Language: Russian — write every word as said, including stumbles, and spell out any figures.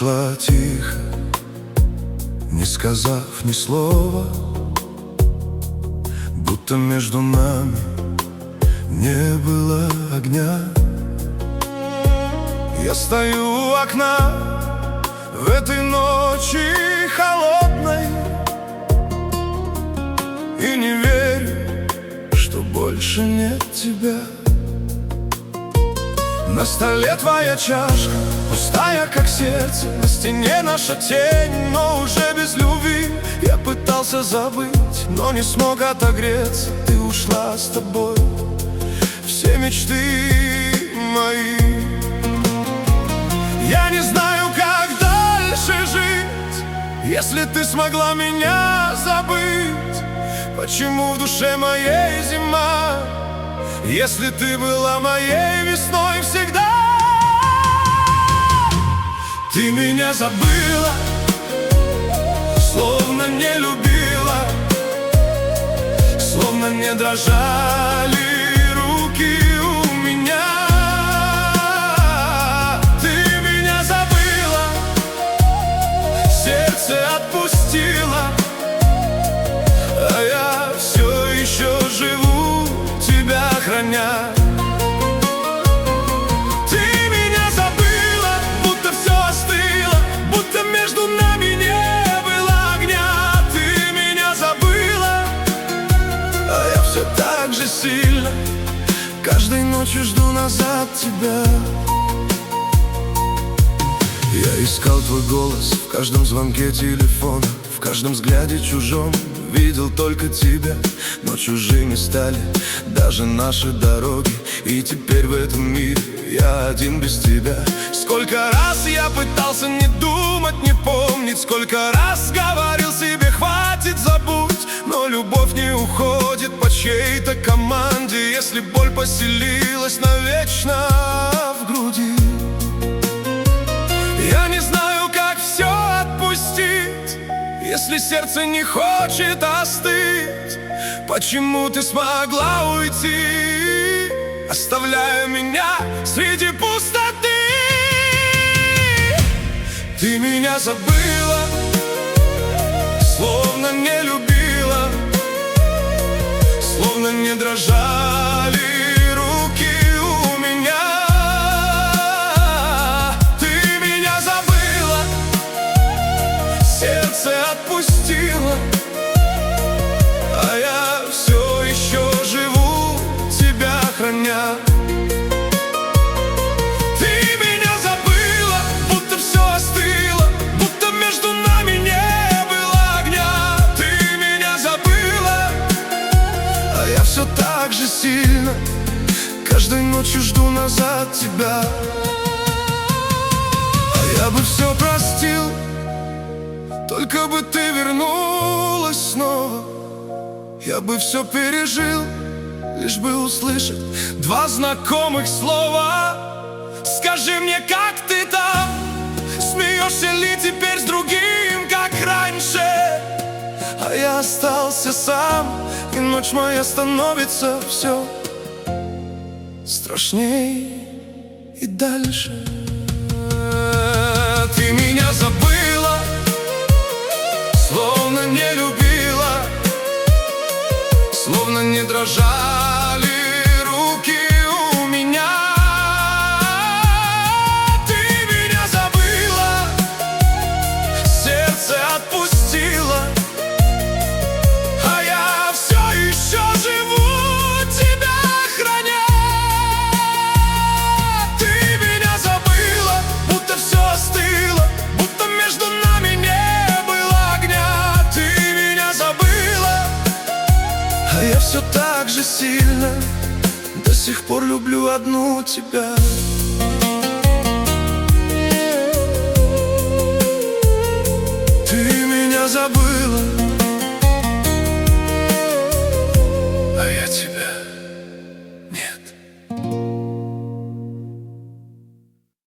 ушла тихо, не сказав ни слова, будто между нами не было огня. Я стою у окна в этой ночи холодной и не верю, что больше нет тебя. На столе твоя чашка, пустая как сердце, на стене наша тень, но уже без любви. Я пытался забыть, но не смог отогреться. Ты ушла, с тобой все мечты мои. Я не знаю, как дальше жить, если ты смогла меня забыть. Почему в душе моей зима, если ты была моей весной всегда? Ты меня забыла, словно не любила, словно не дрожали руки у меня. Ты меня забыла, сердце отпустила, а я все еще живу, тебя храня. Ты меня забыла, будто все остыло, будто между нами не было огня. Ты меня забыла, а я все так же сильно каждой ночью жду назад тебя. Я искал твой голос в каждом звонке телефона, в каждом взгляде чужом видел только тебя. Но чужими стали даже наши дороги, и теперь в этом мире я один без тебя. Сколько раз я пытался не думать, не помнить, сколько раз говорил себе хватит, забудь. Но любовь не уходит по чьей-то команде, если боль поселилась навечно в груди. Я не знаю, как все отпустить, если сердце не хочет остыть. Почему ты смогла уйти, оставляя меня среди пустоты? Ты меня забыла, словно не любила, словно не дрожали руки у меня. Ты меня забыла, сердце отпустила, а я все еще живу, тебя храня. Ты меня забыла, будто все остыло, будто между нами не было огня. Ты меня забыла, а я все так же сильно каждой ночью жду назад тебя. А я бы все простил, только бы ты вернулась снова. Я бы все пережил, лишь бы услышать два знакомых слова. Скажи мне, как ты там? Смеешься ли теперь с другим, как раньше? А я остался сам, и ночь моя становится все страшней и дальше. Ты меня забыла, словно не любила, словно не дрожали руки у меня. Ты меня забыла, сердце отпустила, а я все еще живу, тебя храня. Ты меня забыла, будто все остыло, будто между нами не было огня. Ты меня забыла, а я все так же сильно до сих пор люблю одну тебя. Ты меня забыла,